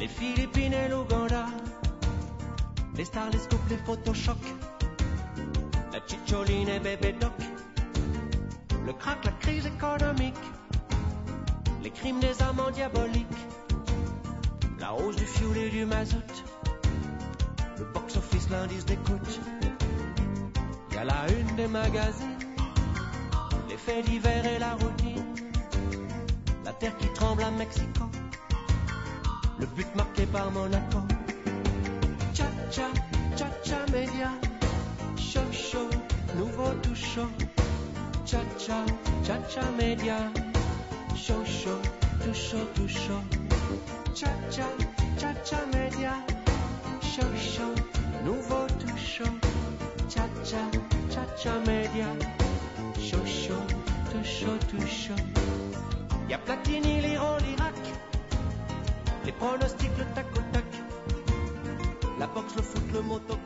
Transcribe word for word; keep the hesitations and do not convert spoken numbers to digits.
les Philippines et l'Ouganda, les stars, les scoops, les photochocs, la chicholine et bébé doc, le crack, la crise économique, les crimes des amants diaboliques, la hausse du fioul et du mazout, le box-office, l'indice d'écoute, y a la une des magazines, les faits divers et la routine, la terre qui tremble à Mexico, le but marqué par Monaco. Cha-cha, cha-cha média, show show, nouveau tout chaud. Cha-cha, cha-cha média, show show, tout chaud, tout chaud. Cha-cha, cha-cha média, show show, nouveau tout chaud. Cha-cha, cha-cha média, show show, tout chaud, tout chaud. Y'a Platini, l'Iran, l'Irak, les pronostics, le tac au tac, la boxe, le foot, le moto.